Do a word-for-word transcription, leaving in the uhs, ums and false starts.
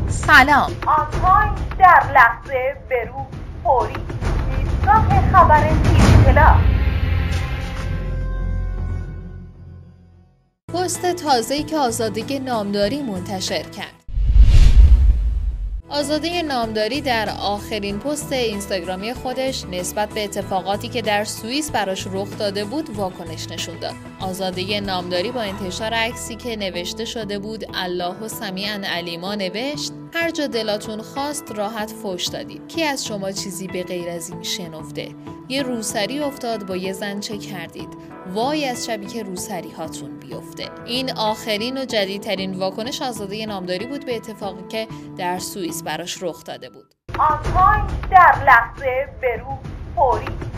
سلام. آنتاین در لحظه برو فوری ایستگاه خبر تیری‌طلا. پست تازه‌ای که آزاده نامداری منتشر کرد. آزاده نامداری در آخرین پست اینستاگرامی خودش نسبت به اتفاقاتی که در سوئیس براش رخ داده بود واکنش نشون داد. آزاده نامداری با انتشار عکسی که نوشته شده بود الله سمیعا علیما نوشت: هر جا دلاتون خواست راحت فوش دادید. کی از شما چیزی به غیر از این شنفته؟ یه روسری افتاد با یه زن چه کردید؟ وای از شبی که روسری هاتون بیفته. این آخرین و جدیدترین واکنش آزاده نامداری بود به اتفاقی که در سوئیس براش رخ داده بود. آنتاین در لحظه برو فوری